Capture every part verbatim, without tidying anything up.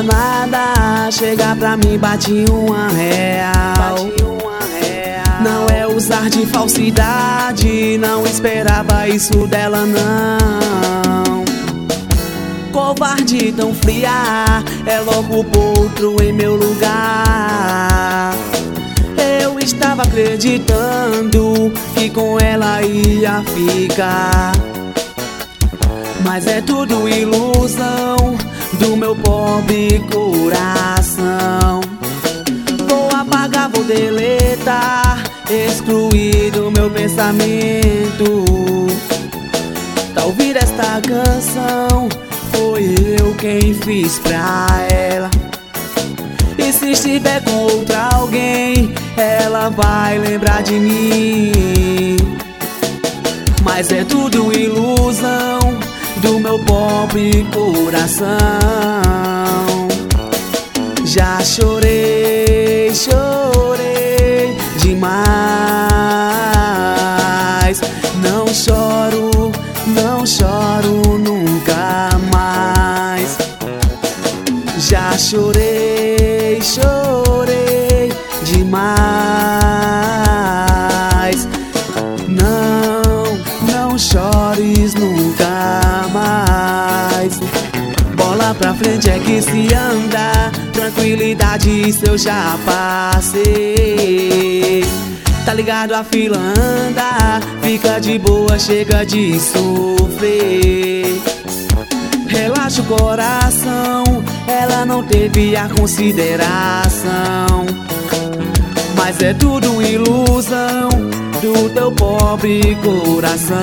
nada, chega pra mim, bate uma real. Não é usar de falsidade, não esperava isso dela não. Covarde tão fria, é logo outro em meu lugar. Eu estava acreditando que com ela ia ficar, mas é tudo ilusão do meu pobre coração. Vou apagar, vou deletar, excluir do meu pensamento. Tá ouvir esta canção, foi eu quem fiz pra ela. E se estiver com outra alguém, ela vai lembrar de mim. Mas é tudo ilusão do meu pobre coração. Já chorei, chorei demais. Não choro, não choro nunca mais. Já chorei, chorei demais. Não, não chores nunca mais. Bola pra frente é que se anda, tranquilidade isso eu já passei. Tá ligado, a fila anda, fica de boa, chega de sofrer. Relaxa o coração, ela não teve a consideração. Mas é tudo ilusão do teu pobre coração.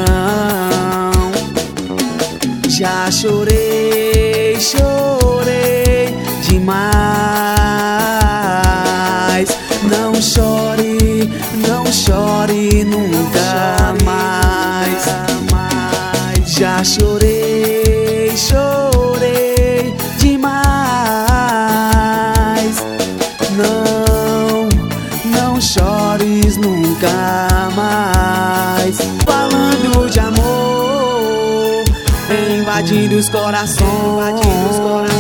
Já chorei, chorei demais. Não chore, não chore nunca mais. Já chorei, chorei demais. Não, não chores nunca mais. Falando de amor, invadindo os corações, invadindo os corações.